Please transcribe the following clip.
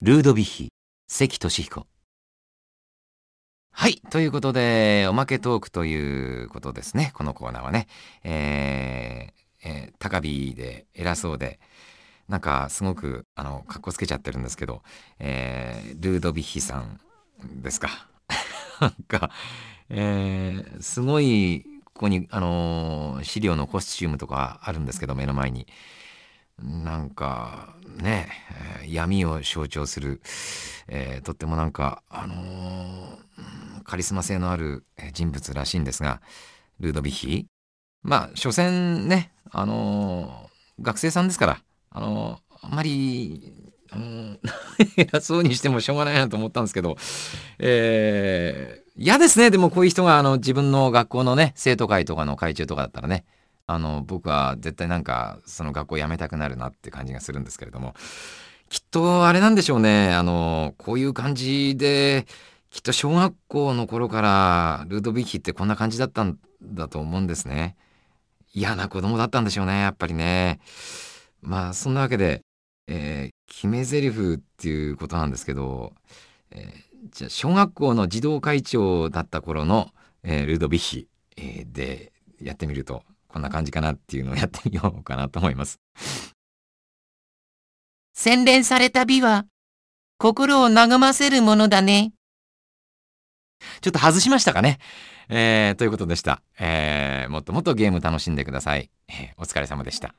ルードヴィヒ、関俊彦。はい。ということで、おまけトークということですね。このコーナーはね。高火で偉そうで、なんかすごく、かっこつけちゃってるんですけど、ルードヴィヒさんですか。なんか、すごい、ここに、資料のコスチュームとかあるんですけど、目の前に。なんか、ね、闇を象徴する、とってもなんか、カリスマ性のある人物らしいんですが、ルードヴィヒ。まあ、所詮ね、学生さんですから、あんまり、偉そうにしてもしょうがないなと思ったんですけど、嫌ですね。でもこういう人が、自分の学校のね、生徒会とかの会長とかだったらね、僕は絶対なんか、その学校辞めたくなるなって感じがするんですけれども、きっとあれなんでしょうね。こういう感じで、きっと小学校の頃からルードヴィヒってこんな感じだったんだと思うんですね。嫌な子供だったんでしょうね、やっぱりね。まあ、そんなわけで、決め台詞っていうことなんですけど、じゃあ小学校の児童会長だった頃の、ルードヴィヒ、でやってみると、こんな感じかなっていうのをやってみようかなと思います。 洗練された美は心を和ませるものだね。 ちょっと外しましたかね。ということでした。もっともっとゲーム楽しんでください。お疲れ様でした。